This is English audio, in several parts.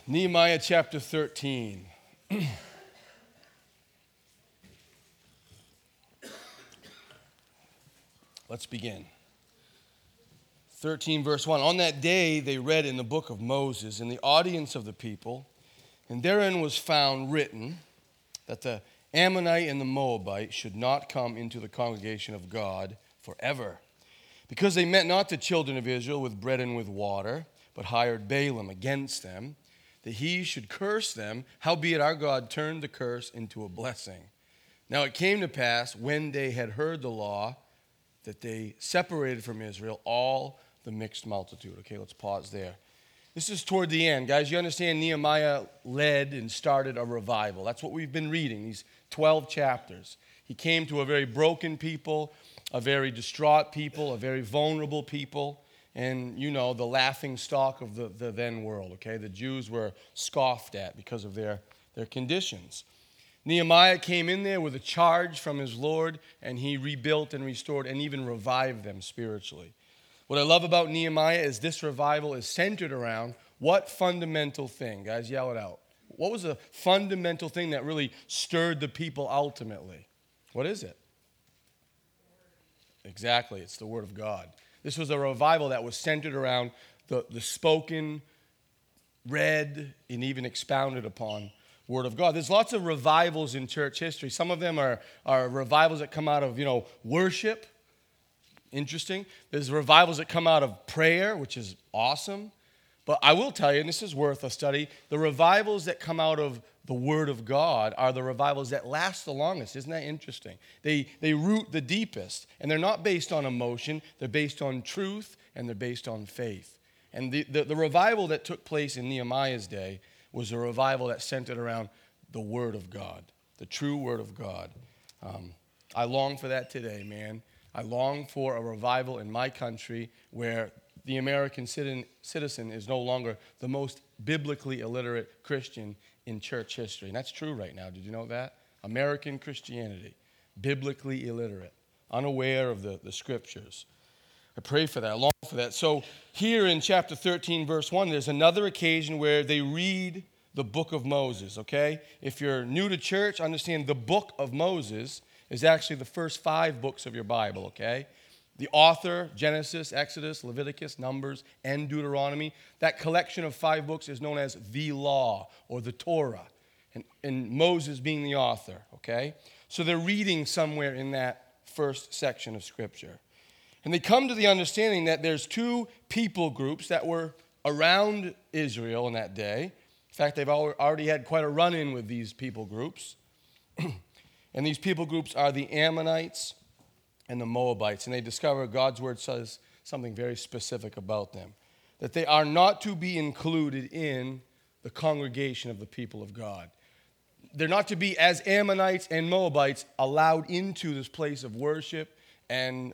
Nehemiah chapter 13. Let's begin. 13 verse 1. On that day they read in the book of Moses in the audience of the people, and therein was found written that the Ammonite and the Moabite should not come into the congregation of God forever, because they met not the children of Israel with bread and with water, but hired Balaam against them, that he should curse them. Howbeit our God turned the curse into a blessing. Now it came to pass, when they had heard the law, that they separated from Israel all the mixed multitude. Okay, let's pause there. This is toward the end. Guys, you understand Nehemiah led and started a revival. That's what we've been reading, these 12 chapters. He came to a very broken people, a very distraught people, a very vulnerable people, and, you know, the laughing stock of the then world, okay? The Jews were scoffed at because of their conditions. Nehemiah came in there with a charge from his Lord, and he rebuilt and restored and even revived them spiritually. What I love about Nehemiah is this revival is centered around what fundamental thing? Guys, yell it out. What was the fundamental thing that really stirred the people ultimately? What is it? Exactly, it's the Word of God. This was a revival that was centered around the spoken, read, and even expounded upon Word of God. There's lots of revivals in church history. Some of them are revivals that come out of, worship. Interesting. There's revivals that come out of prayer, which is awesome. But I will tell you, and this is worth a study, the revivals that come out of the Word of God are the revivals that last the longest. Isn't that interesting? They root the deepest, and they're not based on emotion. They're based on truth, and they're based on faith. And the revival that took place in Nehemiah's day was a revival that centered around the Word of God, the true Word of God. I long for that today, man. I long for a revival in my country where the American citizen is no longer the most biblically illiterate Christian in church history. And that's true right now. Did you know that? American Christianity, biblically illiterate, unaware of the scriptures. I pray for that. I long for that. So here in chapter 13, verse 1, there's another occasion where they read the book of Moses, okay? If you're new to church, understand the book of Moses is actually the first 5 books of your Bible, okay? The author, Genesis, Exodus, Leviticus, Numbers, and Deuteronomy, that collection of 5 books is known as the law or the Torah, and Moses being the author, okay? So they're reading somewhere in that first section of Scripture. And they come to the understanding that there's 2 people groups that were around Israel in that day. In fact, they've already had quite a run-in with these people groups. And these people groups are the Ammonites and the Moabites. And they discover God's word says something very specific about them, that they are not to be included in the congregation of the people of God. They're not to be, as Ammonites and Moabites, allowed into this place of worship and,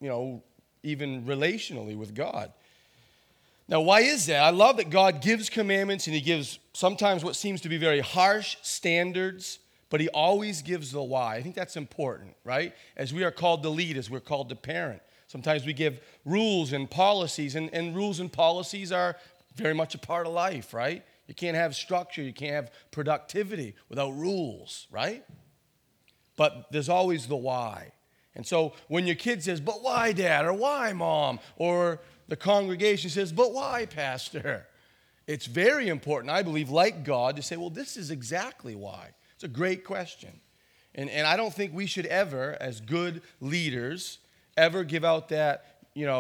even relationally with God. Now, why is that? I love that God gives commandments, and he gives sometimes what seems to be very harsh standards, but he always gives the why. I think that's important, right? As we are called to lead, as we're called to parent. Sometimes we give rules and policies, and rules and policies are very much a part of life, right? You can't have structure, you can't have productivity without rules, right? But there's always the why. And so when your kid says, but why, Dad, or why, Mom, or the congregation says, but why, Pastor? It's very important, I believe, like God, to say, well, this is exactly why. It's a great question. And I don't think we should ever, as good leaders, ever give out that,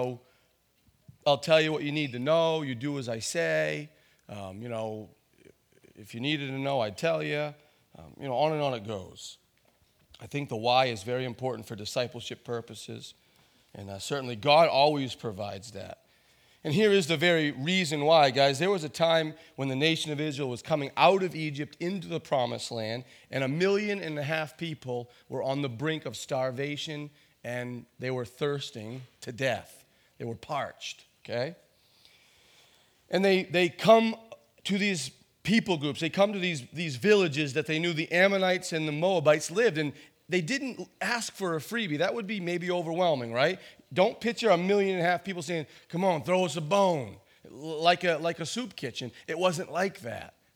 I'll tell you what you need to know, you do as I say, if you needed to know, I'd tell you, on and on it goes. I think the why is very important for discipleship purposes, and certainly God always provides that. And here is the very reason why, guys. There was a time when the nation of Israel was coming out of Egypt into the promised land, and 1.5 million people were on the brink of starvation, and they were thirsting to death. They were parched, okay? And they come to these people groups. They come to these villages that they knew the Ammonites and the Moabites lived, and they didn't ask for a freebie. That would be maybe overwhelming, right? Don't picture 1.5 million people saying, come on, throw us a bone, like a soup kitchen. It wasn't like that.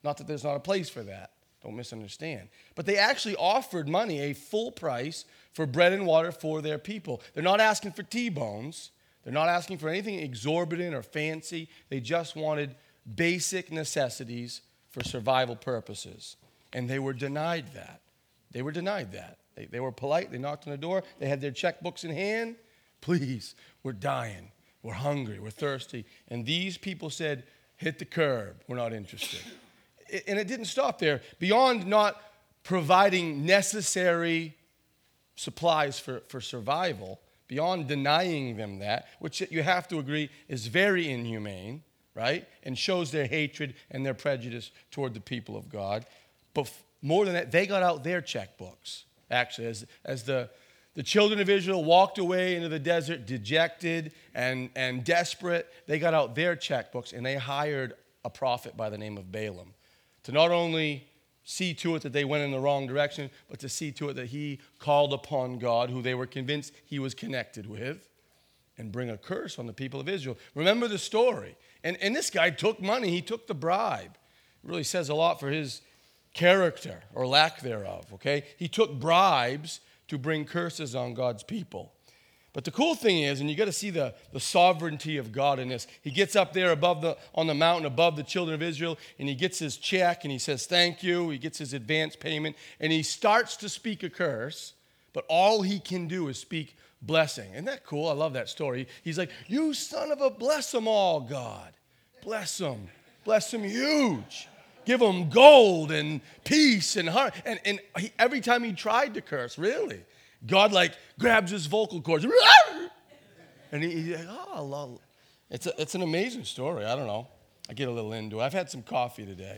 Not that there's not a place for that. Don't misunderstand. But they actually offered money, a full price, for bread and water for their people. They're not asking for T-bones. They're not asking for anything exorbitant or fancy. They just wanted basic necessities for survival purposes. And they were denied that. They were denied that. They were polite. They knocked on the door. They had their checkbooks in hand. Please, we're dying. We're hungry. We're thirsty. And these people said, hit the curb. We're not interested. And it didn't stop there. Beyond not providing necessary supplies for survival, beyond denying them that, which you have to agree is very inhumane, right? And shows their hatred and their prejudice toward the people of God. But more than that, they got out their checkbooks. Actually, as the children of Israel walked away into the desert dejected and desperate, they got out their checkbooks and they hired a prophet by the name of Balaam to not only see to it that they went in the wrong direction, but to see to it that he called upon God, who they were convinced he was connected with, and bring a curse on the people of Israel. Remember the story. And this guy took money. He took the bribe. It really says a lot for his character or lack thereof, okay? He took bribes to bring curses on God's people. But the cool thing is, and you got to see the sovereignty of God in this. He gets up there on the mountain above the children of Israel, and he gets his check, and he says, thank you. He gets his advance payment, and he starts to speak a curse, but all he can do is speak blessing. Isn't that cool? I love that story. He's like, you son of a bless them all, God. Bless them. Bless them huge. Give them gold and peace and heart. And every time he tried to curse, really, God grabs his vocal cords. And he's like, oh, it's an amazing story. I don't know. I get a little into it. I've had some coffee today.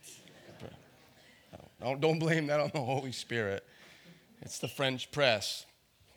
Don't blame that on the Holy Spirit. It's the French press.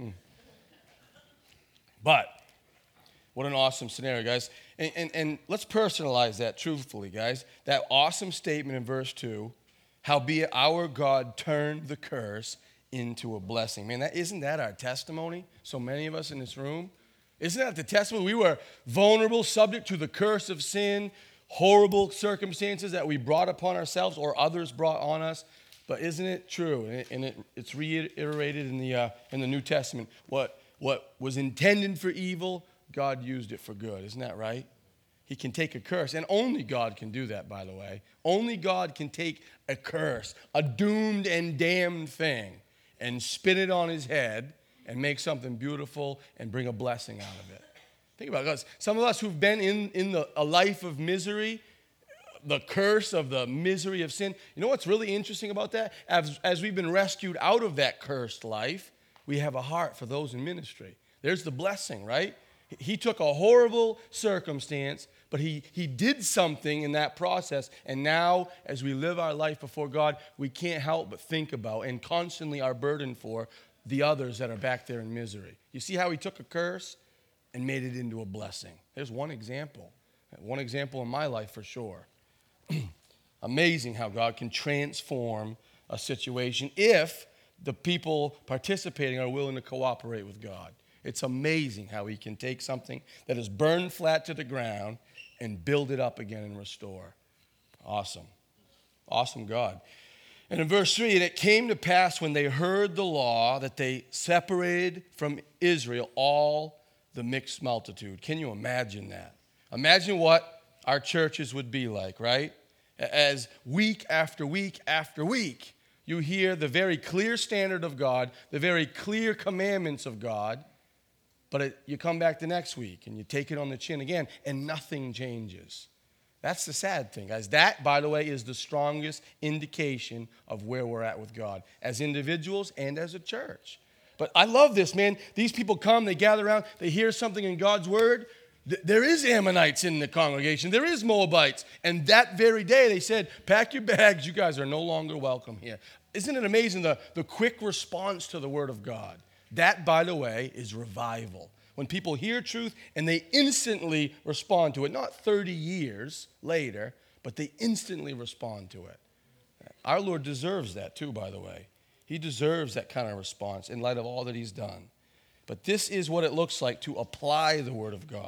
But what an awesome scenario, guys. And let's personalize that truthfully, guys. That awesome statement in verse 2, howbeit our God turned the curse into a blessing. Man, isn't that our testimony? So many of us in this room. Isn't that the testimony? We were vulnerable, subject to the curse of sin, horrible circumstances that we brought upon ourselves or others brought on us. But isn't it true? And it's reiterated in the New Testament. What was intended for evil, God used it for good. Isn't that right? He can take a curse, and only God can do that, by the way. Only God can take a curse, a doomed and damned thing, and spin it on his head and make something beautiful and bring a blessing out of it. Think about it, guys. Some of us who've been in a life of misery, the curse of the misery of sin, you know what's really interesting about that? As we've been rescued out of that cursed life, we have a heart for those in ministry. There's the blessing, right? He took a horrible circumstance, but he did something in that process. And now, as we live our life before God, we can't help but think about and constantly are burdened for the others that are back there in misery. You see how he took a curse and made it into a blessing? There's one example. One example in my life for sure. Amazing how God can transform a situation if the people participating are willing to cooperate with God. It's amazing how he can take something that is burned flat to the ground and build it up again and restore. Awesome. Awesome God. And in verse 3, and it came to pass when they heard the law that they separated from Israel all the mixed multitude. Can you imagine that? Imagine what our churches would be like, right? As week after week after week, you hear the very clear standard of God, the very clear commandments of God, but you come back the next week and you take it on the chin again and nothing changes. That's the sad thing, guys. That, by the way, is the strongest indication of where we're at with God as individuals and as a church. But I love this, man. These people come, they gather around, they hear something in God's word. There is Ammonites in the congregation. There is Moabites. And that very day they said, pack your bags. You guys are no longer welcome here. Isn't it amazing the quick response to the word of God? That, by the way, is revival. When people hear truth and they instantly respond to it, not 30 years later, but they instantly respond to it. Our Lord deserves that too, by the way. He deserves that kind of response in light of all that he's done. But this is what it looks like to apply the word of God,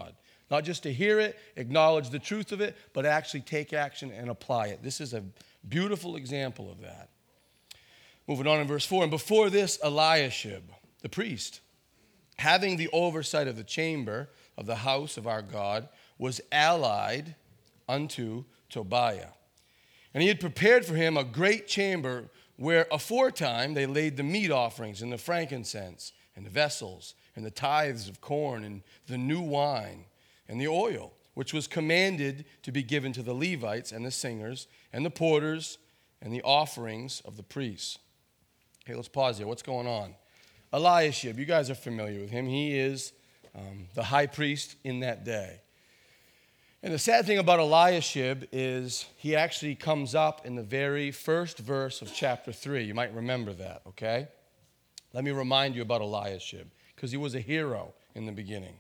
Not just to hear it, acknowledge the truth of it, but actually take action and apply it. This is a beautiful example of that. Moving on in verse 4, and before this, Eliashib, the priest, having the oversight of the chamber of the house of our God, was allied unto Tobiah. And he had prepared for him a great chamber where aforetime they laid the meat offerings and the frankincense and the vessels and the tithes of corn and the new wine and the oil, which was commanded to be given to the Levites and the singers and the porters and the offerings of the priests. Okay, let's pause here. What's going on? Eliashib, you guys are familiar with him. He is the high priest in that day. And the sad thing about Eliashib is he actually comes up in the very first verse of chapter 3. You might remember that, okay? Let me remind you about Eliashib, because he was a hero in the beginning.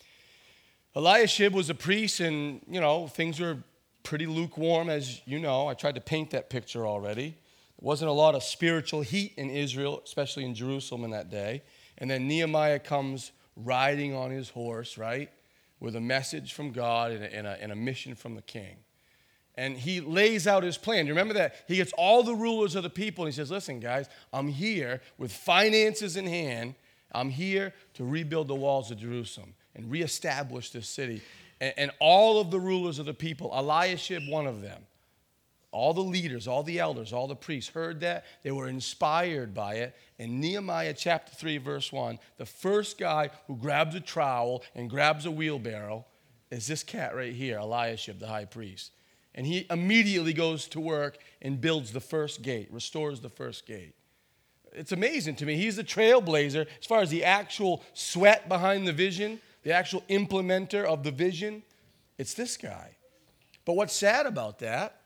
Eliashib was a priest, and, things were pretty lukewarm, as you know. I tried to paint that picture already. There wasn't a lot of spiritual heat in Israel, especially in Jerusalem in that day. And then Nehemiah comes riding on his horse, right, with a message from God and a mission from the king. And he lays out his plan. You remember that? He gets all the rulers of the people, and he says, listen, guys, I'm here with finances in hand. I'm here to rebuild the walls of Jerusalem and reestablish this city. And all of the rulers of the people, Eliashib, one of them, all the leaders, all the elders, all the priests heard that. They were inspired by it. In Nehemiah chapter 3, verse 1, the first guy who grabs a trowel and grabs a wheelbarrow is this cat right here, Eliashib, the high priest. And he immediately goes to work and builds the first gate, restores the first gate. It's amazing to me. He's the trailblazer as far as the actual sweat behind the vision, the actual implementer of the vision. It's this guy. But what's sad about that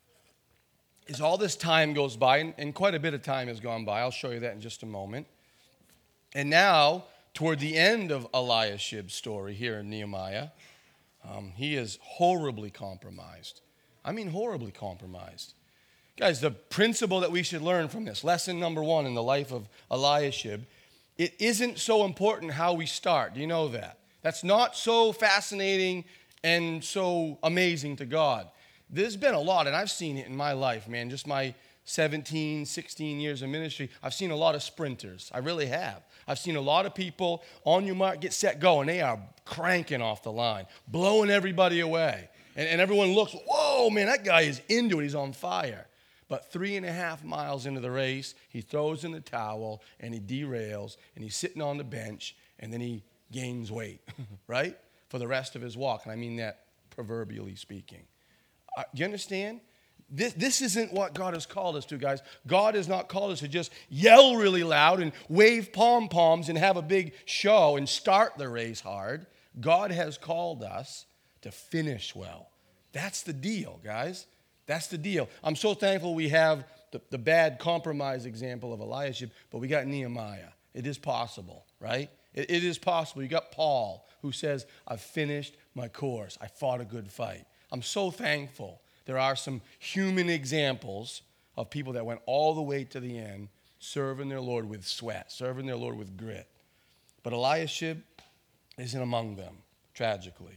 is all this time goes by, and quite a bit of time has gone by. I'll show you that in just a moment. And now, toward the end of Eliashib's story here in Nehemiah, he is horribly compromised. I mean horribly compromised. Guys, the principle that we should learn from this, lesson number 1 in the life of Eliashib, it isn't so important how we start. Do you know that? That's not so fascinating and so amazing to God. There's been a lot, and I've seen it in my life, man, just my 17, 16 years of ministry. I've seen a lot of sprinters. I really have. I've seen a lot of people on your mark, get set, go, and they are cranking off the line, blowing everybody away. And everyone looks, whoa, man, that guy is into it. He's on fire. But 3.5 miles into the race, he throws in the towel, and he derails, and he's sitting on the bench, and then he gains weight, right, for the rest of his walk. And I mean that proverbially speaking. Do you understand? This isn't what God has called us to, guys. God has not called us to just yell really loud and wave pom-poms and have a big show and start the race hard. God has called us to finish well. That's the deal, guys. That's the deal. I'm so thankful we have the bad compromise example of Eliashib, but we got Nehemiah. It is possible, right? It is possible. You got Paul, who says, I've finished my course. I fought a good fight. I'm so thankful there are some human examples of people that went all the way to the end, serving their Lord with sweat, serving their Lord with grit. But Eliashib isn't among them, tragically.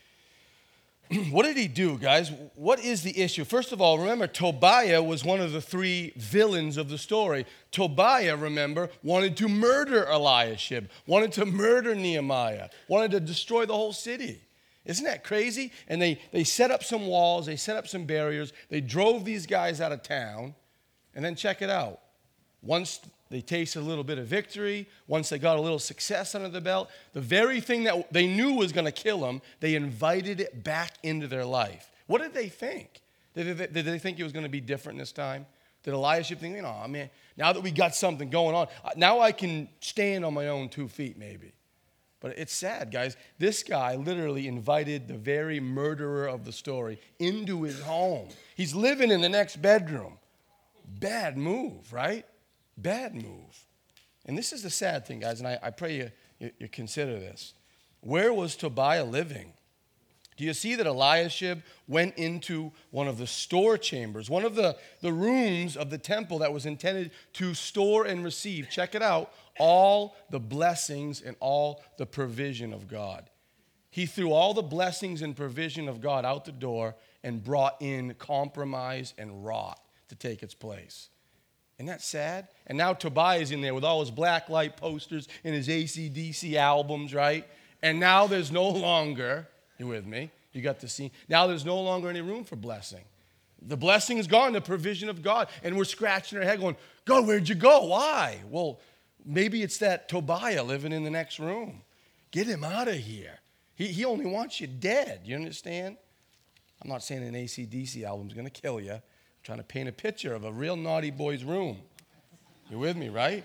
What did he do, guys? What is the issue? First of all, remember, Tobiah was one of the 3 villains of the story. Tobiah, remember, wanted to murder Eliashib, wanted to murder Nehemiah, wanted to destroy the whole city. Isn't that crazy? And they set up some walls, they set up some barriers, they drove these guys out of town, and then check it out. Once they tasted a little bit of victory, once they got a little success under the belt, the very thing that they knew was going to kill them, they invited it back into their life. What did they think? Did they think it was going to be different this time? Did Eliashib think, oh man, now that we got something going on, now I can stand on my own 2 feet maybe. But it's sad, guys. This guy literally invited the very murderer of the story into his home. He's living in the next bedroom. Bad move, right? Bad move. And this is the sad thing, guys, and I pray you consider this. Where was Tobiah living? Do you see that Eliashib went into one of the store chambers, one of the rooms of the temple that was intended to store and receive, check it out, all the blessings and all the provision of God. He threw all the blessings and provision of God out the door and brought in compromise and rot to take its place. Isn't that sad? And now Tobiah's in there with all his black light posters and his AC/DC albums, right? And now there's no longer, you with me? You got the scene. Now there's no longer any room for blessing. The blessing is gone, the provision of God. And we're scratching our head going, God, where'd you go? Why? Well, maybe it's that Tobiah living in the next room. Get him out of here. He only wants you dead. You understand? I'm not saying an AC/DC album is going to kill you. I'm trying to paint a picture of a real naughty boy's room. You with me, right?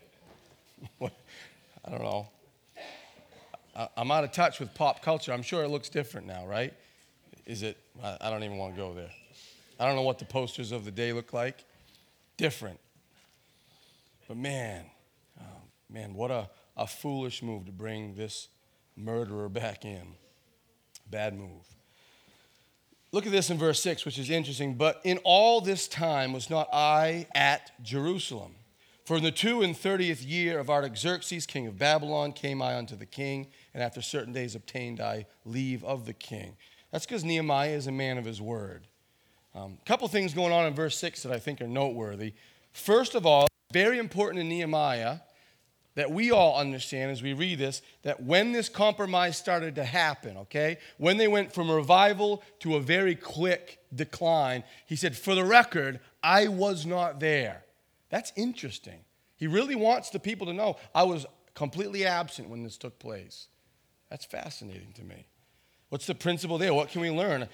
I don't know. I'm out of touch with pop culture. I'm sure it looks different now, right? Is it? I don't even want to go there. I don't know what the posters of the day look like. Different. But man, what a foolish move to bring this murderer back in. Bad move. Look at this in verse 6, which is interesting. But in all this time was not I at Jerusalem. For in the 32nd year of Artaxerxes, king of Babylon, came I unto the king, and after certain days obtained I leave of the king. That's because Nehemiah is a man of his word. A couple things going on in verse 6 that I think are noteworthy. First of all, very important in Nehemiah that we all understand as we read this, that when this compromise started to happen, okay, when they went from revival to a very quick decline, he said, for the record, I was not there. That's interesting. He really wants the people to know, I was completely absent when this took place. That's fascinating to me. What's the principle there? What can we learn?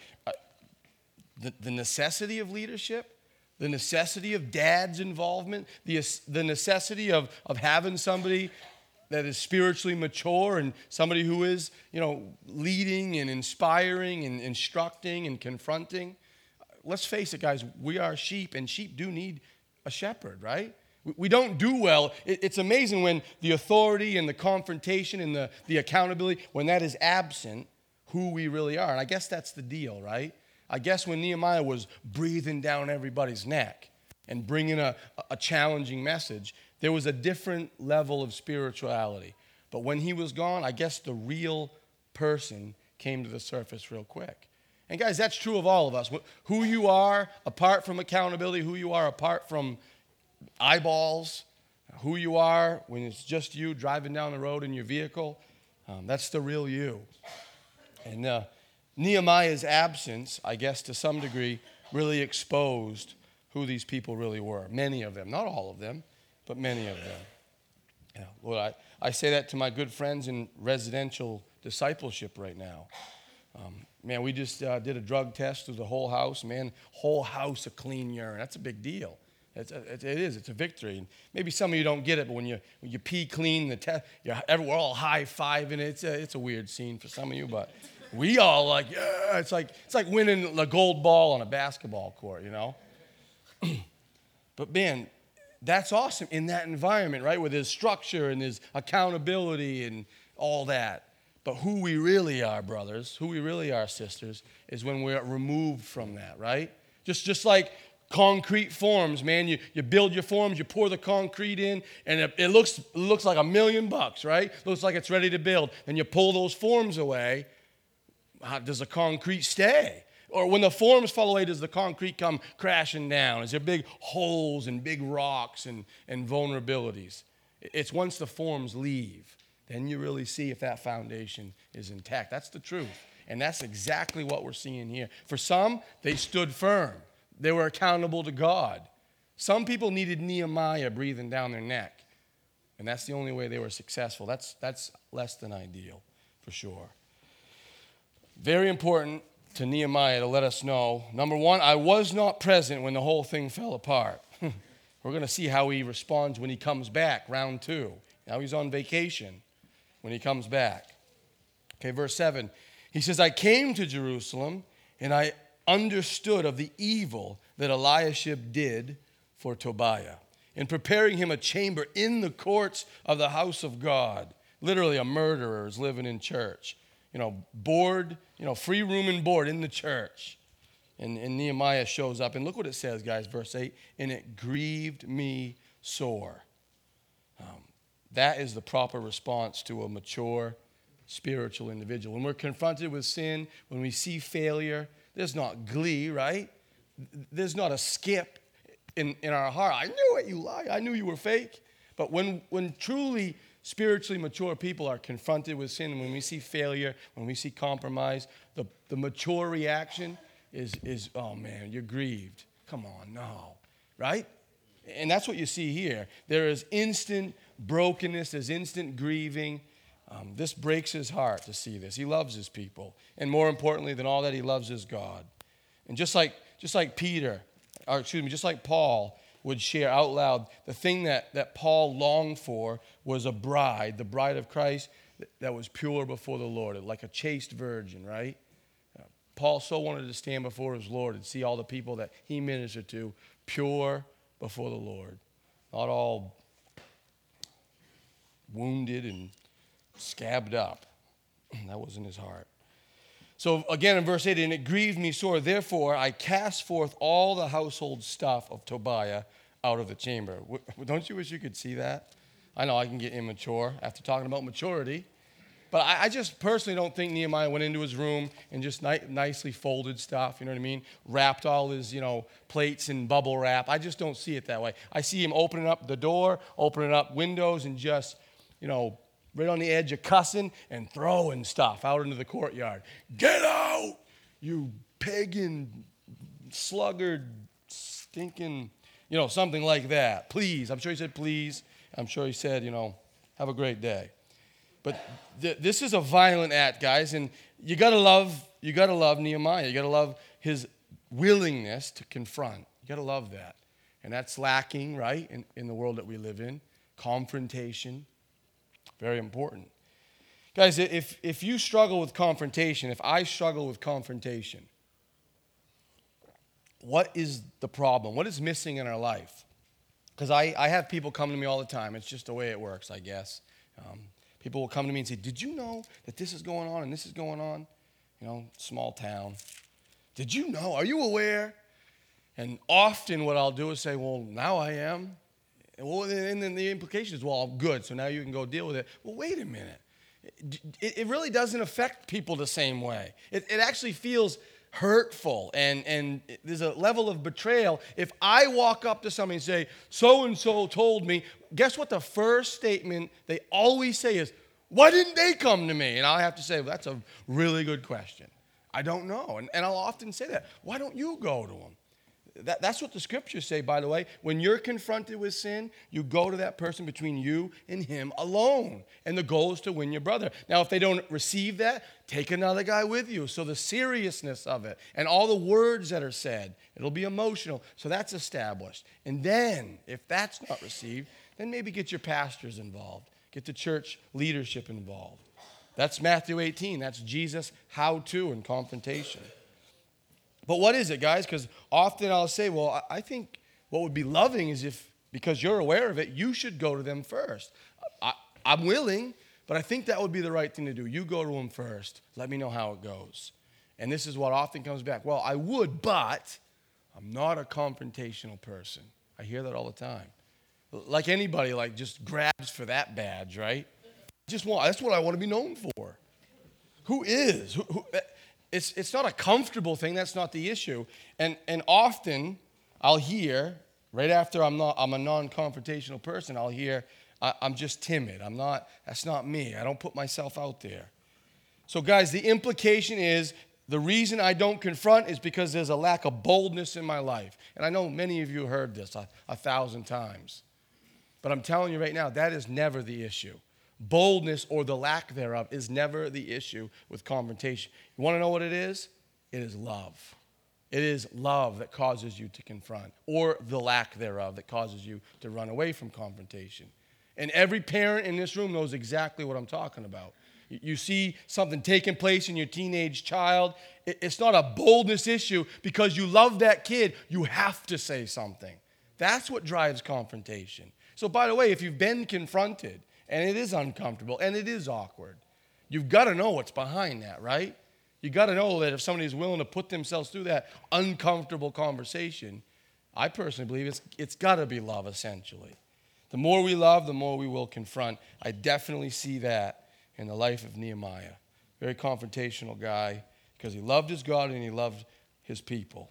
The necessity of leadership, the necessity of dad's involvement, the necessity of having somebody that is spiritually mature and somebody who is, leading and inspiring and instructing and confronting. Let's face it, guys, we are sheep, and sheep do need a shepherd, right? We don't do well. It's amazing when the authority and the confrontation and the accountability, when that is absent, who we really are. And I guess that's the deal, right? I guess when Nehemiah was breathing down everybody's neck and bringing a challenging message, there was a different level of spirituality. But when he was gone, I guess the real person came to the surface real quick. And guys, that's true of all of us. Who you are apart from accountability, who you are apart from eyeballs, who you are when it's just you driving down the road in your vehicle, that's the real you. And Nehemiah's absence, I guess to some degree, really exposed who these people really were. Many of them, not all of them, but many of them. Yeah, Lord, I say that to my good friends in residential discipleship right now. Man, we just did a drug test through the whole house. Man, whole house of clean urine. That's a big deal. It is. It's a victory. And maybe some of you don't get it, but when you pee clean, we're all high-fiving. It's a weird scene for some of you, but we all like, yeah. It's like winning the gold ball on a basketball court, But man, that's awesome in that environment, right? Where there's structure and there's accountability and all that. But who we really are, brothers, who we really are, sisters, is when we're removed from that, right? Just like concrete forms, man. You build your forms, you pour the concrete in, and it looks like $1 million, right? Looks like it's ready to build. And you pull those forms away. How does the concrete stay? Or when the forms fall away, does the concrete come crashing down? Is there big holes and big rocks and vulnerabilities? It's once the forms leave, then you really see if that foundation is intact. That's the truth. And that's exactly what we're seeing here. For some, they stood firm. They were accountable to God. Some people needed Nehemiah breathing down their neck. And that's the only way they were successful. That's less than ideal, for sure. Very important to Nehemiah to let us know. Number one, I was not present when the whole thing fell apart. We're going to see how he responds when he comes back, round 2. Now he's on vacation when he comes back. Okay, verse 7. He says, I came to Jerusalem, and I understood of the evil that Eliashib did for Tobiah in preparing him a chamber in the courts of the house of God. Literally, a murderer is living in church. Board, free room and board in the church. And Nehemiah shows up. And look what it says, guys, verse 8. And it grieved me sore. That is the proper response to a mature spiritual individual. When we're confronted with sin, when we see failure, there's not glee, right? There's not a skip in our heart. I knew it, you lie. I knew you were fake. But when truly spiritually mature people are confronted with sin, and when we see failure, when we see compromise, the mature reaction is, oh man, you're grieved. Come on, no, right? And that's what you see here. There is instant brokenness, there's instant grieving. This breaks his heart to see this. He loves his people. And more importantly than all that, he loves his God. And just like Paul would share out loud, the thing that Paul longed for was a bride, the bride of Christ that was pure before the Lord, like a chaste virgin, right? Paul so wanted to stand before his Lord and see all the people that he ministered to pure before the Lord, not all wounded and scabbed up. That wasn't his heart. So again in verse 8, and it grieved me sore, therefore I cast forth all the household stuff of Tobiah out of the chamber. Don't you wish you could see that? I know I can get immature after talking about maturity. But I just personally don't think Nehemiah went into his room and just nicely folded stuff, you know what I mean? Wrapped all his, plates in bubble wrap. I just don't see it that way. I see him opening up the door, opening up windows, and just, right on the edge of cussing and throwing stuff out into the courtyard. Get out, you pagan, sluggard, stinking, something like that. Please. I'm sure he said please. I'm sure he said, have a great day. But this is a violent act, guys, and you gotta love Nehemiah. You gotta love his willingness to confront. You gotta love that, and that's lacking, right, in the world that we live in. Confrontation, very important, guys. If you struggle with confrontation, if I struggle with confrontation, what is the problem? What is missing in our life? Because I have people come to me all the time. It's just the way it works, I guess. People will come to me and say, did you know that this is going on and this is going on? Small town. Did you know? Are you aware? And often what I'll do is say, well, now I am. And then the implication is, well, good, so now you can go deal with it. Well, wait a minute. It really doesn't affect people the same way. It actually feels hurtful, and there's a level of betrayal. If I walk up to somebody and say, so-and-so told me, guess what the first statement they always say is, why didn't they come to me? And I'll have to say, well, that's a really good question. I don't know. And I'll often say that. Why don't you go to them? That's what the scriptures say, by the way. When you're confronted with sin, you go to that person between you and him alone. And the goal is to win your brother. Now, if they don't receive that, take another guy with you. So the seriousness of it and all the words that are said, it'll be emotional. So that's established. And then, if that's not received, then maybe get your pastors involved. Get the church leadership involved. That's Matthew 18. That's Jesus' how-to in confrontation. But what is it, guys? Because often I'll say, well, I think what would be loving is if, because you're aware of it, you should go to them first. I'm willing, but I think that would be the right thing to do. You go to them first. Let me know how it goes. And this is what often comes back. Well, I would, but I'm not a confrontational person. I hear that all the time. Like anybody, just grabs for that badge, right? That's what I want to be known for. Who is? It's not a comfortable thing. That's not the issue. And often I'll hear, right after I'm a non-confrontational person, I'll hear, I'm just timid. That's not me. I don't put myself out there. So guys, the implication is the reason I don't confront is because there's a lack of boldness in my life. And I know many of you heard this 1,000 times. But I'm telling you right now, that is never the issue. Boldness or the lack thereof is never the issue with confrontation. You want to know what it is? It is love. It is love that causes you to confront, or the lack thereof that causes you to run away from confrontation. And every parent in this room knows exactly what I'm talking about. You see something taking place in your teenage child, it's not a boldness issue because you love that kid. You have to say something. That's what drives confrontation. So by the way, if you've been confronted, and it is uncomfortable, and it is awkward, you've got to know what's behind that, right? You've got to know that if somebody is willing to put themselves through that uncomfortable conversation, I personally believe it's got to be love, essentially. The more we love, the more we will confront. I definitely see that in the life of Nehemiah. Very confrontational guy because he loved his God and he loved his people.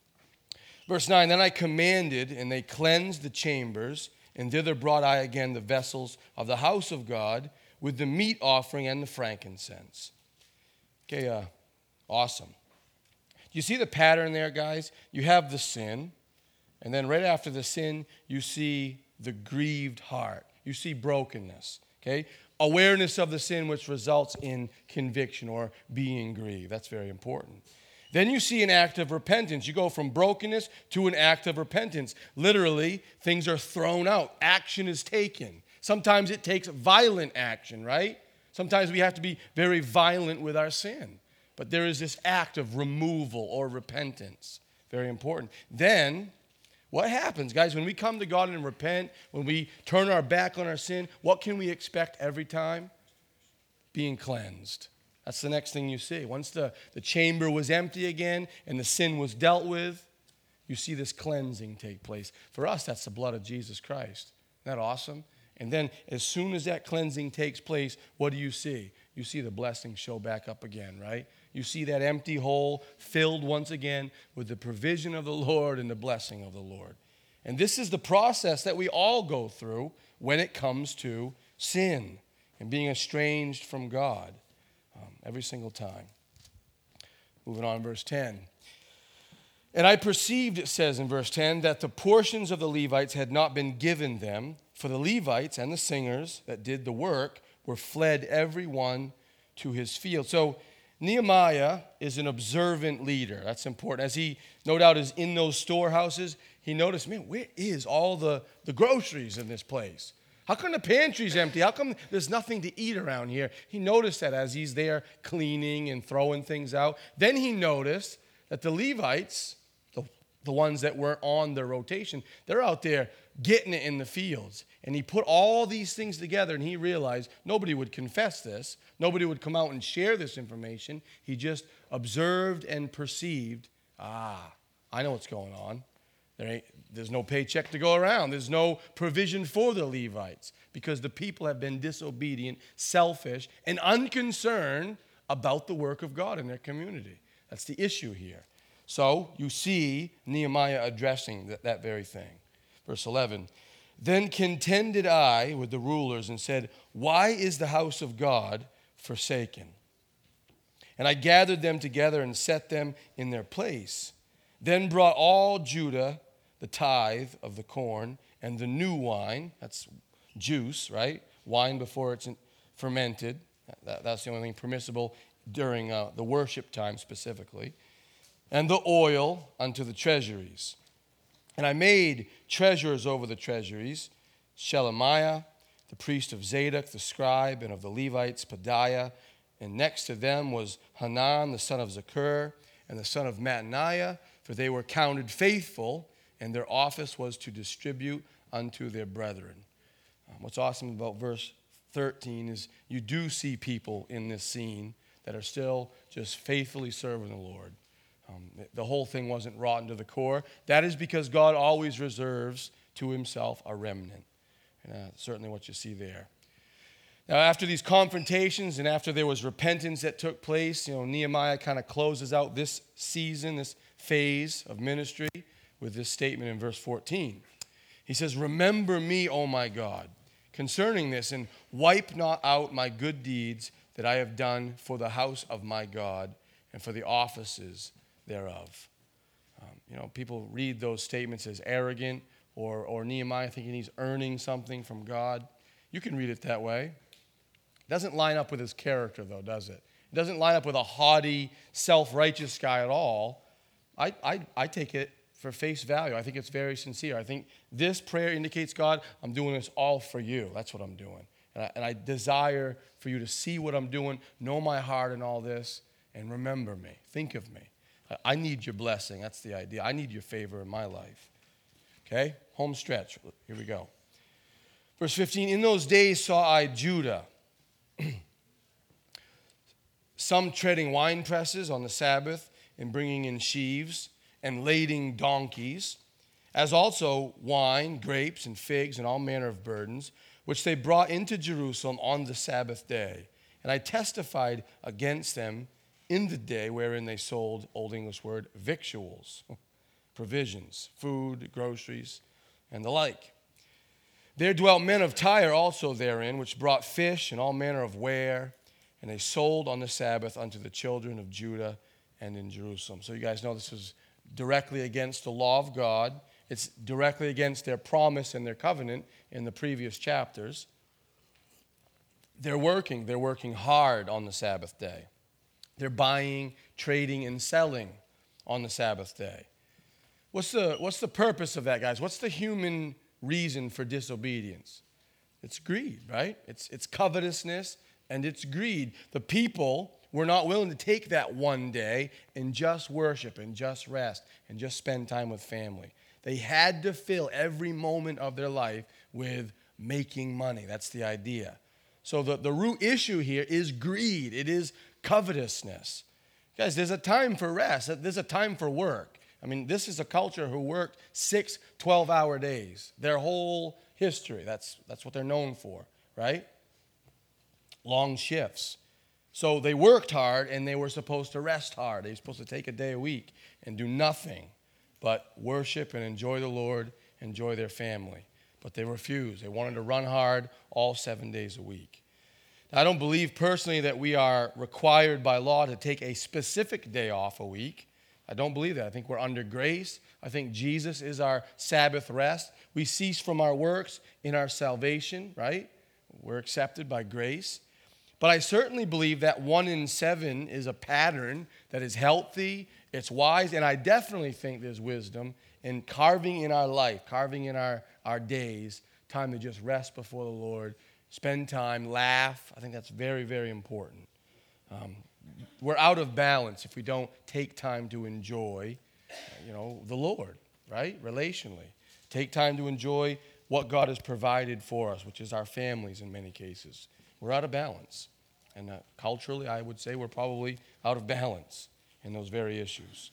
Verse 9, then I commanded, and they cleansed the chambers, and thither brought I again the vessels of the house of God with the meat offering and the frankincense. Okay, awesome. You see the pattern there, guys? You have the sin, and then right after the sin, you see the grieved heart. You see brokenness, okay? Awareness of the sin, which results in conviction or being grieved. That's very important. Then you see an act of repentance. You go from brokenness to an act of repentance. Literally, things are thrown out. Action is taken. Sometimes it takes violent action, right? Sometimes we have to be very violent with our sin. But there is this act of removal or repentance. Very important. Then, what happens, guys, when we come to God and repent, when we turn our back on our sin, what can we expect every time? Being cleansed. That's the next thing you see. Once the chamber was empty again and the sin was dealt with, you see this cleansing take place. For us, that's the blood of Jesus Christ. Isn't that awesome? And then as soon as that cleansing takes place, what do you see? You see the blessing show back up again, right? You see that empty hole filled once again with the provision of the Lord and the blessing of the Lord. And this is the process that we all go through when it comes to sin and being estranged from God every single time. Moving on, verse 10. And I perceived, it says in verse 10, that the portions of the Levites had not been given them, for the Levites and the singers that did the work were fled every one to his field. So Nehemiah is an observant leader. That's important. As he, no doubt, is in those storehouses, he noticed, man, where is all the groceries in this place? How come the pantry's empty? How come there's nothing to eat around here? He noticed that as he's there cleaning and throwing things out. Then he noticed that the Levites, the ones that weren't on their rotation, they're out there getting it in the fields. And he put all these things together, and he realized nobody would confess this. Nobody would come out and share this information. He just observed and perceived, I know what's going on. There's no paycheck to go around. There's no provision for the Levites because the people have been disobedient, selfish, and unconcerned about the work of God in their community. That's the issue here. So you see Nehemiah addressing that very thing. Verse 11, then contended I with the rulers and said, why is the house of God forsaken? And I gathered them together and set them in their place. Then brought all Judah the tithe of the corn and the new wine, that's juice, right? Wine before it's fermented. That's the only thing permissible during the worship time specifically. And the oil unto the treasuries. And I made treasurers over the treasuries, Shelemiah, the priest of Zadok, the scribe, and of the Levites, Pedaiah. And next to them was Hanan, the son of Zakur, and the son of Mattaniah, for they were counted faithful, and their office was to distribute unto their brethren. What's awesome about verse 13 is you do see people in this scene that are still just faithfully serving the Lord. The whole thing wasn't rotten to the core. That is because God always reserves to himself a remnant. And certainly what you see there. Now, after these confrontations and after there was repentance that took place, Nehemiah kind of closes out this season, this phase of ministry with this statement in verse 14. He says, remember me, O my God, concerning this, and wipe not out my good deeds that I have done for the house of my God and for the offices thereof. People read those statements as arrogant or Nehemiah thinking he's earning something from God. You can read it that way. It doesn't line up with his character, though, does it? It doesn't line up with a haughty, self-righteous guy at all. I take it for face value. I think it's very sincere. I think this prayer indicates, God, I'm doing this all for you. That's what I'm doing. And I desire for you to see what I'm doing, know my heart in all this, and remember me. Think of me. I need your blessing. That's the idea. I need your favor in my life. Okay? Home stretch. Here we go. Verse 15, in those days saw I Judah, some treading wine presses on the Sabbath and bringing in sheaves and lading donkeys, as also wine, grapes, and figs, and all manner of burdens, which they brought into Jerusalem on the Sabbath day. And I testified against them in the day wherein they sold, Old English word, victuals, provisions, food, groceries, and the like. There dwelt men of Tyre also therein, which brought fish and all manner of ware, and they sold on the Sabbath unto the children of Judah and in Jerusalem. So you guys know this is directly against the law of God. It's directly against their promise and their covenant in the previous chapters. They're working hard on the Sabbath day. They're buying, trading, and selling on the Sabbath day. What's the purpose of that, guys? What's the human reason for disobedience? It's greed, right? It's covetousness and it's greed. The people were not willing to take that one day and just worship and just rest and just spend time with family. They had to fill every moment of their life with making money. That's the idea. So the root issue here is greed. It is covetousness. Guys, there's a time for rest. There's a time for work. I mean, this is a culture who worked 6 12-hour days. Their whole history, that's what they're known for, right? Long shifts. So they worked hard, and they were supposed to rest hard. They were supposed to take a day a week and do nothing but worship and enjoy the Lord, enjoy their family. But they refused. They wanted to run hard all 7 days a week. Now, I don't believe personally that we are required by law to take a specific day off a week. I don't believe that. I think we're under grace. I think Jesus is our Sabbath rest. We cease from our works in our salvation, right? We're accepted by grace. But I certainly believe that 1 in 7 is a pattern that is healthy, it's wise, and I definitely think there's wisdom in carving in our life, carving in our days, time to just rest before the Lord, spend time, laugh. I think that's very, very important. We're out of balance if we don't take time to enjoy, the Lord, right? Relationally. Take time to enjoy what God has provided for us, which is our families in many cases. We're out of balance. And culturally, I would say we're probably out of balance in those very issues.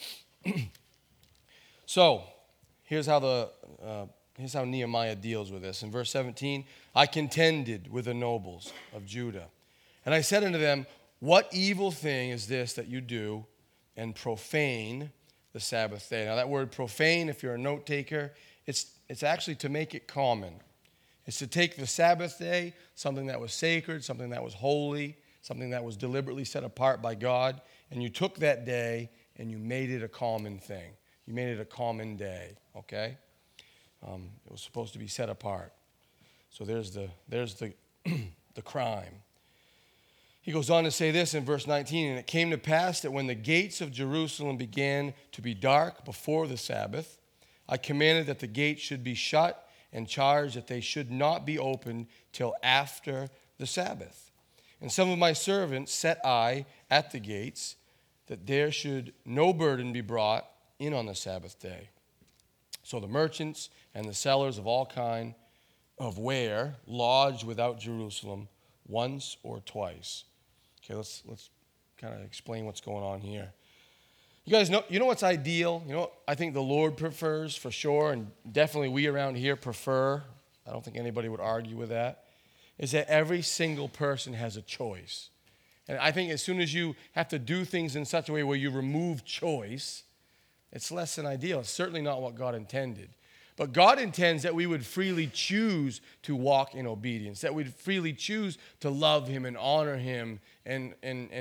So, here's how Nehemiah deals with this. In verse 17, I contended with the nobles of Judah. And I said unto them, what evil thing is this that you do and profane the Sabbath day? Now that word profane, if you're a note taker, it's actually to make it common. It's to take the Sabbath day, something that was sacred, something that was holy, something that was deliberately set apart by God, and you took that day and you made it a common thing. You made it a common day, okay? It was supposed to be set apart. So there's the the crime. He goes on to say this in verse 19, and it came to pass that when the gates of Jerusalem began to be dark before the Sabbath, I commanded that the gates should be shut and charged that they should not be opened till after the Sabbath. And some of my servants set I at the gates, that there should no burden be brought in on the Sabbath day. So the merchants and the sellers of all kind of ware lodged without Jerusalem once or twice. Okay, let's kind of explain what's going on here. You guys know what's ideal? You know what I think the Lord prefers for sure, and definitely we around here prefer, I don't think anybody would argue with that, is that every single person has a choice. And I think as soon as you have to do things in such a way where you remove choice, it's less than ideal. It's certainly not what God intended. But God intends that we would freely choose to walk in obedience, that we'd freely choose to love Him and honor Him and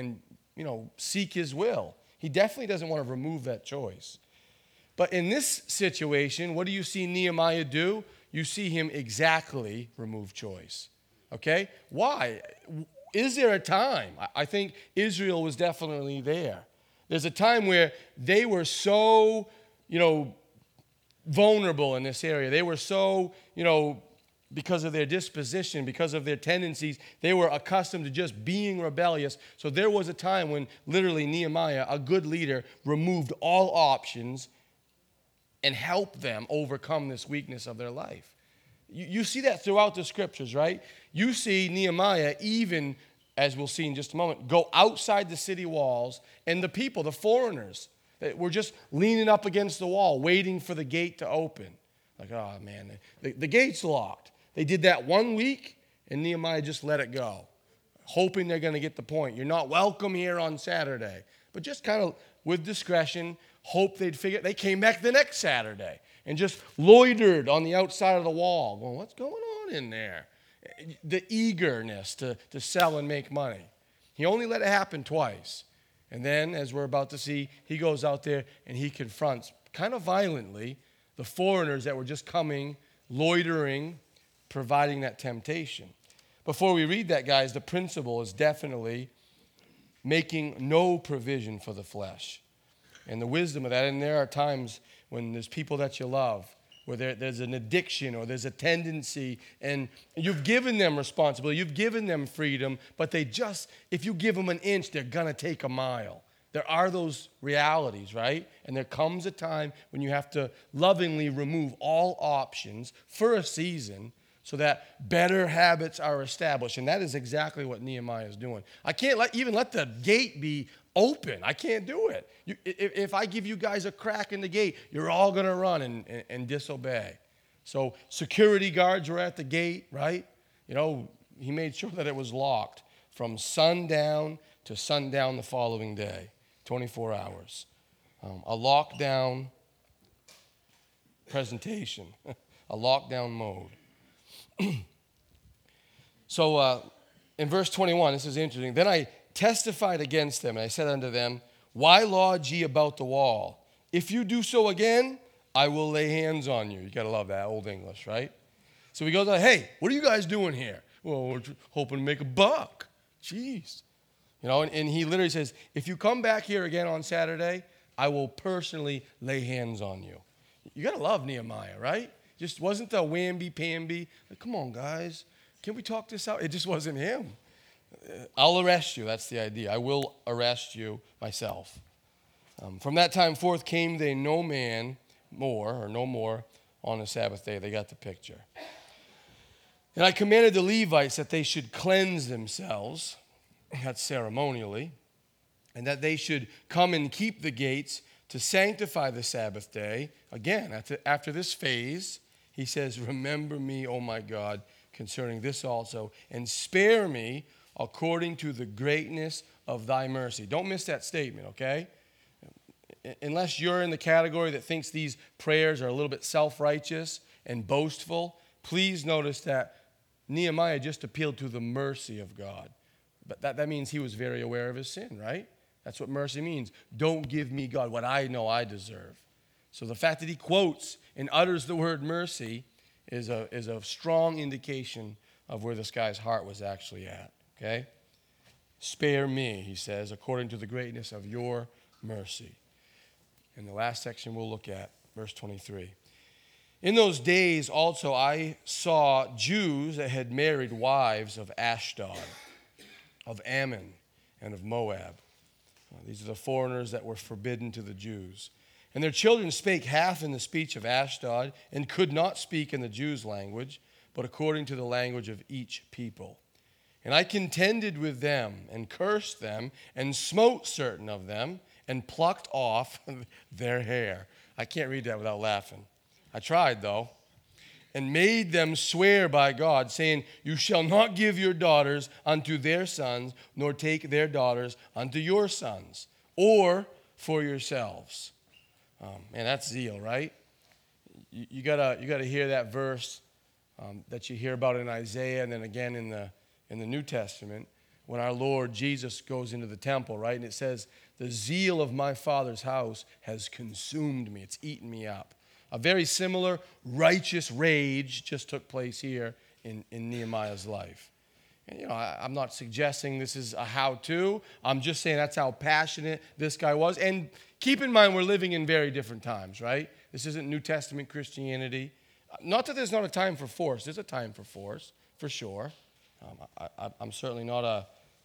seek His will. He definitely doesn't want to remove that choice. But in this situation, what do you see Nehemiah do? You see him exactly remove choice. Okay? Why? Is there a time? I think Israel was definitely there. There's a time where they were so, vulnerable in this area. They were so, because of their disposition, because of their tendencies, they were accustomed to just being rebellious. So there was a time when literally Nehemiah, a good leader, removed all options and helped them overcome this weakness of their life. You see that throughout the scriptures, right? You see Nehemiah, even, as we'll see in just a moment, go outside the city walls, and the people, the foreigners, that were just leaning up against the wall, waiting for the gate to open. Like, oh man, the gate's locked. They did that 1 week, and Nehemiah just let it go. hoping they're going to get the point. You're not welcome here on Saturday. But just kind of with discretion, hope they'd figure. They came back the next Saturday and just loitered on the outside of the wall. Well, what's going on in there? The eagerness to sell and make money. He only let it happen twice. And then, as we're about to see, he goes out there and he confronts, kind of violently, the foreigners that were just coming, loitering, providing that temptation. Before we read that, guys, the principle is definitely making no provision for the flesh. And the wisdom of that, and there are times when there's people that you love, where there's an addiction or there's a tendency, and you've given them responsibility, you've given them freedom, but if you give them an inch, they're going to take a mile. There are those realities, right? And there comes a time when you have to lovingly remove all options for a season so that better habits are established. And that is exactly what Nehemiah is doing. I can't even let the gate be open. I can't do it. If I give you guys a crack in the gate, you're all going to run and disobey. So security guards were at the gate, right? He made sure that it was locked from sundown to sundown the following day, 24 hours. A lockdown presentation, a lockdown mode. So in verse 21, this is interesting. Then I testified against them, and I said unto them, why lodge ye about the wall? If you do so again, I will lay hands on you. You got to love that old English, right? So he goes, hey, what are you guys doing here? Well, we're hoping to make a buck. Jeez. And he literally says, if you come back here again on Saturday, I will personally lay hands on you. You got to love Nehemiah, right? Just wasn't the whamby-pamby. Like, come on, guys. Can we talk this out? It just wasn't him. I'll arrest you. That's the idea. I will arrest you myself. From that time forth came they no more on the Sabbath day. They got the picture. And I commanded the Levites that they should cleanse themselves, that's ceremonially, and that they should come and keep the gates to sanctify the Sabbath day. Again, after this phase, he says, remember me, O my God, concerning this also, and spare me according to the greatness of thy mercy. Don't miss that statement, okay? Unless you're in the category that thinks these prayers are a little bit self-righteous and boastful, please notice that Nehemiah just appealed to the mercy of God. But that means he was very aware of his sin, right? That's what mercy means. Don't give me, God, what I know I deserve. So the fact that he quotes and utters the word mercy is a strong indication of where this guy's heart was actually at, okay? Spare me, he says, according to the greatness of your mercy. In the last section we'll look at, verse 23. In those days also I saw Jews that had married wives of Ashdod, of Ammon, and of Moab. These are the foreigners that were forbidden to the Jews. And their children spake half in the speech of Ashdod, and could not speak in the Jews' language, but according to the language of each people. And I contended with them, and cursed them, and smote certain of them, and plucked off their hair. I can't read that without laughing. I tried, though. And made them swear by God, saying, you shall not give your daughters unto their sons, nor take their daughters unto your sons, or for yourselves. Man, that's zeal, right? You gotta hear that verse that you hear about in Isaiah, and then again in the New Testament, when our Lord Jesus goes into the temple, right? And it says, the zeal of my Father's house has consumed me. It's eaten me up. A very similar righteous rage just took place here in Nehemiah's life. And, I'm not suggesting this is a how-to. I'm just saying that's how passionate this guy was. And keep in mind, we're living in very different times, right? This isn't New Testament Christianity. Not that there's not a time for force. There's a time for force, for sure. I'm certainly not a,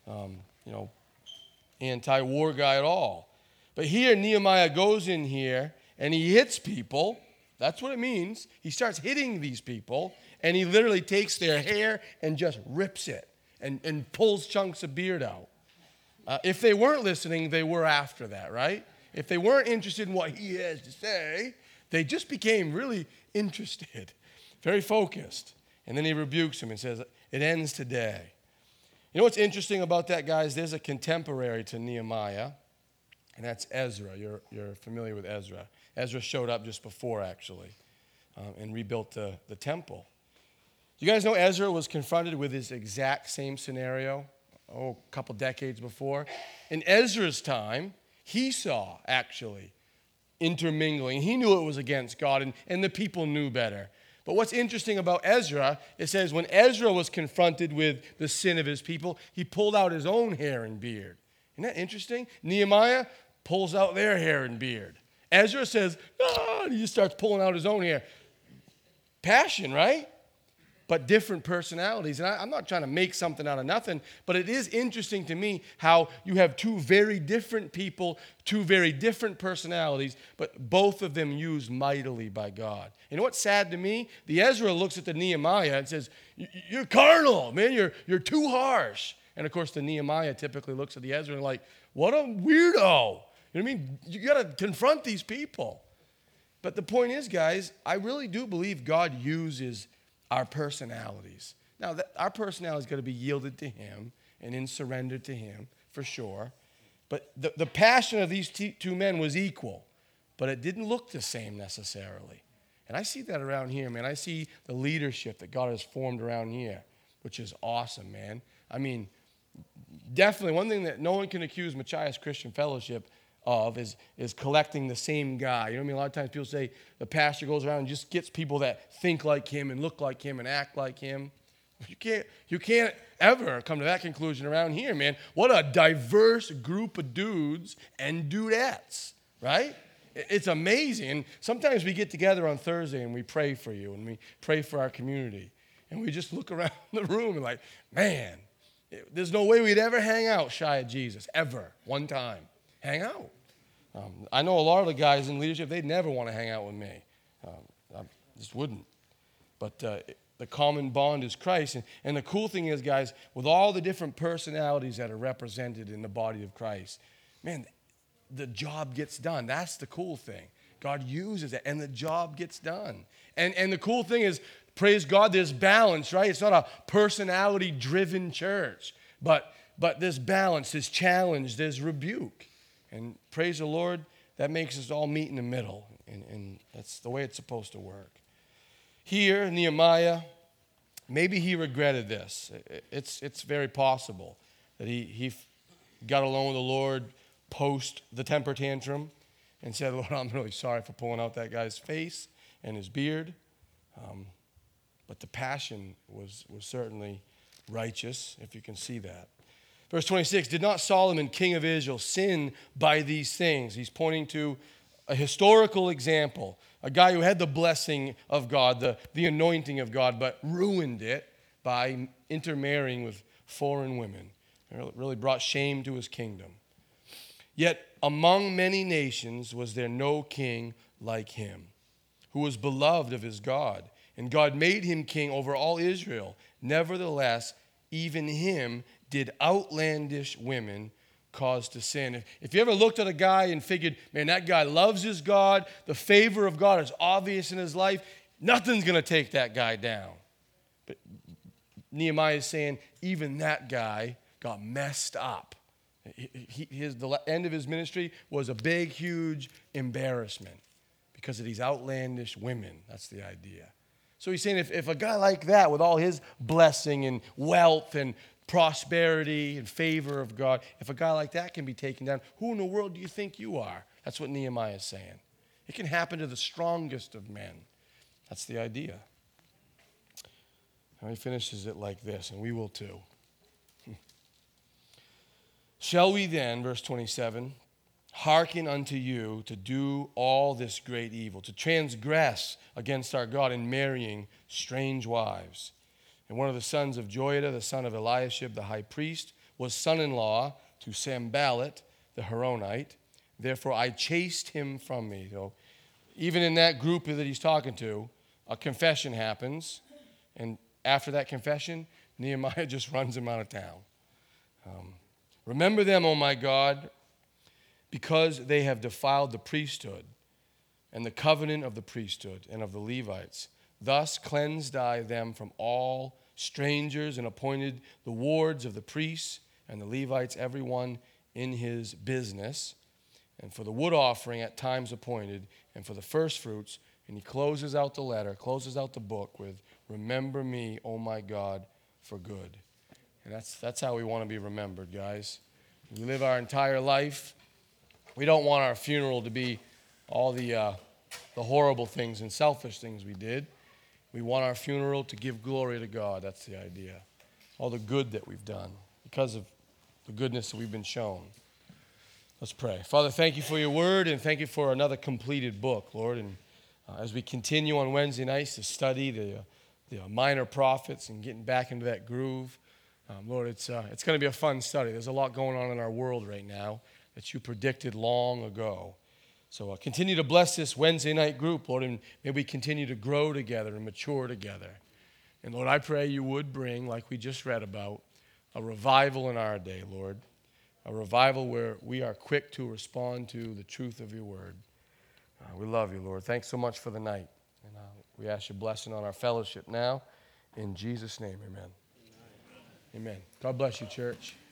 anti-war guy at all. But here, Nehemiah goes in here, and he hits people. That's what it means. He starts hitting these people, and he literally takes their hair and just rips it and pulls chunks of beard out. If they weren't listening, they were after that, right? If they weren't interested in what he has to say, they just became really interested, very focused. And then he rebukes him and says, it ends today. You know what's interesting about that, guys? There's a contemporary to Nehemiah, and that's Ezra. You're familiar with Ezra. Ezra showed up just before, actually, and rebuilt the temple. You guys know Ezra was confronted with this exact same scenario, a couple decades before. In Ezra's time, he saw, actually, intermingling. He knew it was against God, and the people knew better. But what's interesting about Ezra, it says when Ezra was confronted with the sin of his people, he pulled out his own hair and beard. Isn't that interesting? Nehemiah pulls out their hair and beard. Ezra says, "Ah," and he just starts pulling out his own hair. Passion, right? But different personalities. And I'm not trying to make something out of nothing, but it is interesting to me how you have two very different people, two very different personalities, but both of them used mightily by God. You know what's sad to me? The Ezra looks at the Nehemiah and says, "You're carnal, man. You're too harsh." And of course, the Nehemiah typically looks at the Ezra and like, "What a weirdo." You know what I mean? You got to confront these people. But the point is, guys, I really do believe God uses our personalities. Now, our personality is going to be yielded to Him and in surrender to Him, for sure. But the passion of these two men was equal, but it didn't look the same necessarily. And I see that around here, man. I see the leadership that God has formed around here, which is awesome, man. I mean, definitely one thing that no one can accuse Machias Christian Fellowship of is collecting the same guy. You know what I mean? A lot of times people say the pastor goes around and just gets people that think like him and look like him and act like him. You can't ever come to that conclusion around here, man. What a diverse group of dudes and dudettes, right? It's amazing. And sometimes we get together on Thursday and we pray for you and we pray for our community. And we just look around the room and like, man, there's no way we'd ever hang out shy of Jesus, ever, one time. Hang out. I know a lot of the guys in leadership, they'd never want to hang out with me. I just wouldn't. But the common bond is Christ. And the cool thing is, guys, with all the different personalities that are represented in the body of Christ, man, the job gets done. That's the cool thing. God uses it, and the job gets done. And the cool thing is, praise God, there's balance, right? It's not a personality-driven church. But there's balance, there's challenge, there's rebuke. And praise the Lord, that makes us all meet in the middle. And that's the way it's supposed to work. Here, Nehemiah, maybe he regretted this. It's very possible that he got along with the Lord post the temper tantrum and said, "Lord, I'm really sorry for pulling out that guy's face and his beard." But the passion was certainly righteous, if you can see that. Verse 26, did not Solomon, king of Israel, sin by these things? He's pointing to a historical example, a guy who had the blessing of God, the anointing of God, but ruined it by intermarrying with foreign women. It really brought shame to his kingdom. Yet among many nations was there no king like him, who was beloved of his God, and God made him king over all Israel. Nevertheless, even him did outlandish women cause to sin. If you ever looked at a guy and figured, man, that guy loves his God, the favor of God is obvious in his life, nothing's going to take that guy down. But Nehemiah is saying, even that guy got messed up. The end of his ministry was a big, huge embarrassment because of these outlandish women. That's the idea. So he's saying if a guy like that, with all his blessing and wealth and prosperity and favor of God, if a guy like that can be taken down, who in the world do you think you are? That's what Nehemiah is saying. It can happen to the strongest of men. That's the idea. And he finishes it like this, and we will too. Shall we then, verse 27, hearken unto you to do all this great evil, to transgress against our God in marrying strange wives? And one of the sons of Joiada, the son of Eliashib, the high priest, was son-in-law to Sanballat, the Horonite. Therefore I chased him from me. So even in that group that he's talking to, a confession happens. And after that confession, Nehemiah just runs him out of town. Remember them, O my God, because they have defiled the priesthood and the covenant of the priesthood and of the Levites. Thus cleansed I them from all strangers, and appointed the wards of the priests and the Levites, everyone in his business, and for the wood offering at times appointed, and for the first fruits. And he closes out the letter, closes out the book with, remember me, O my God, for good. And that's how we want to be remembered, guys. We live our entire life. We don't want our funeral to be all the horrible things and selfish things we did. We want our funeral to give glory to God. That's the idea. All the good that we've done because of the goodness that we've been shown. Let's pray. Father, thank you for your word, and thank you for another completed book, Lord. And as we continue on Wednesday nights to study the minor prophets and getting back into that groove, Lord, it's going to be a fun study. There's a lot going on in our world right now that you predicted long ago. So continue to bless this Wednesday night group, Lord, and may we continue to grow together and mature together. And Lord, I pray you would bring, like we just read about, a revival in our day, Lord. A revival where we are quick to respond to the truth of your word. We love you, Lord. Thanks so much for the night. And we ask your blessing on our fellowship now. In Jesus' name, amen. Amen. God bless you, church.